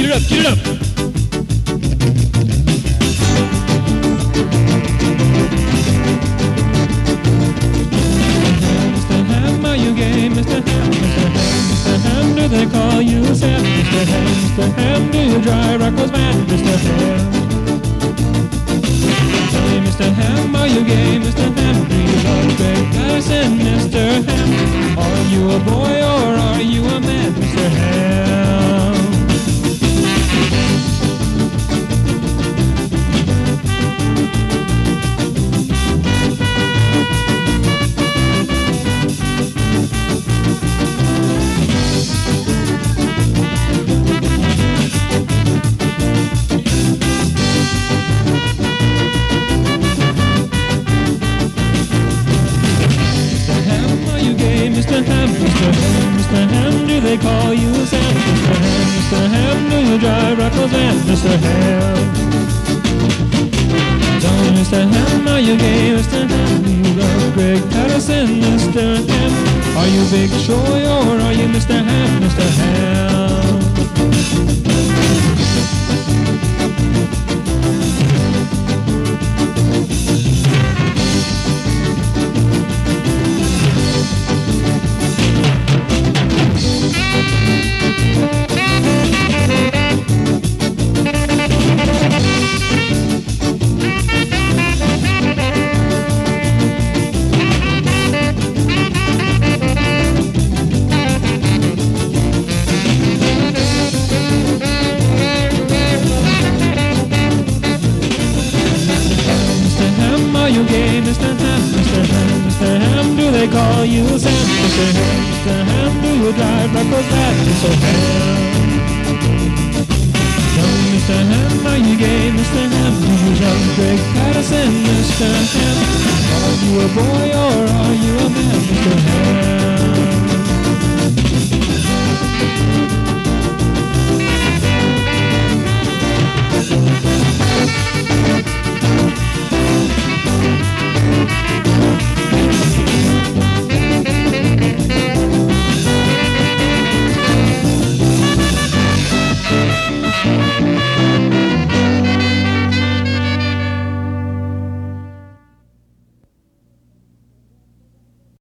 it up, get it up. Mr. Ham, are you gay? Mr. Ham, Mr. Ham, Mr. Ham, do they call you Sam? Mr. Ham, Mr. Ham, do you drive Rocco's van? Mr. Ham. Tell me, Mr. Ham, are you gay? Mr. Ham, do you love Greg Patterson? Mr. Ham, are you a boy or are you a man? Mr. Ham. Mr. Ham, Mr. Ham, Mr. Ham, do they call you Sam? Mr. Ham, do you drive Rocco's van? Mr. Ham. Tell me, Mr. Ham, are you gay? Mr. Ham, do you love Greg Patterson? Mr. Ham, are you Big Troy or are you Mr. Ham? Mr. Ham. Are you gay, Mr. Ham, Mr. Ham, Mr. Ham, do they call you Sam? Mr. Ham, Mr. Ham, do you drive Rocco's van? Mr. Ham. Tell me, Mr. Ham, are you gay, Mr. Ham, do you love Greg Patterson? Mr. Ham, are you a boy or are you a man? Mr.